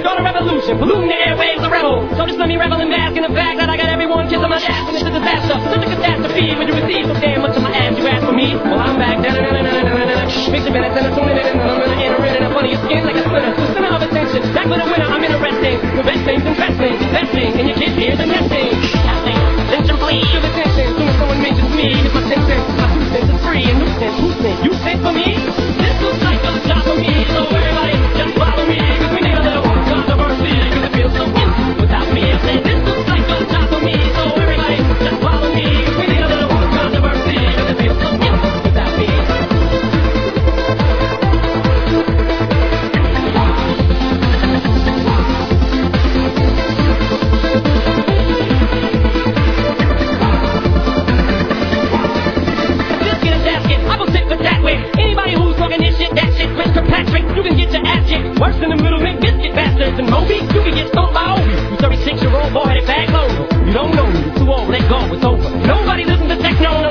start a revolution, polluting the airwaves, a rebel. So just let me revel and bask in the fact that I got everyone kissing my ass, and it's a disaster, such a catastrophe when you receive so damn much of my ass. You ask for me, well I'm back. Mix your minutes and a 2 minutes, and I'm gonna enter in and up under your skin like a splinter. Center of attention, back with a winner, I'm interesting. The best things investing, and your kids hear the nesting. Attention please, feel attention, soon as someone mentions me, it's my 10 cents, my 2 cents is free, and nuisance, who sent? You sent for me? This looks like a job for me, so everybody just follow me, cause we need a little controversy, cause it feels so empty without me. I said this looks like a job for me, so everybody just follow me, cause we need a little controversy, cause it feels so empty without me. Anybody who's talking this shit, that shit, Mr. Patrick, you can get your ass kicked. Worse than the middleman biscuit bastards and Moby. You can get stoned by Obi. You 36-year-old boy headed back home. You don't know me, you're too old, let go, it's over. Nobody listens to techno.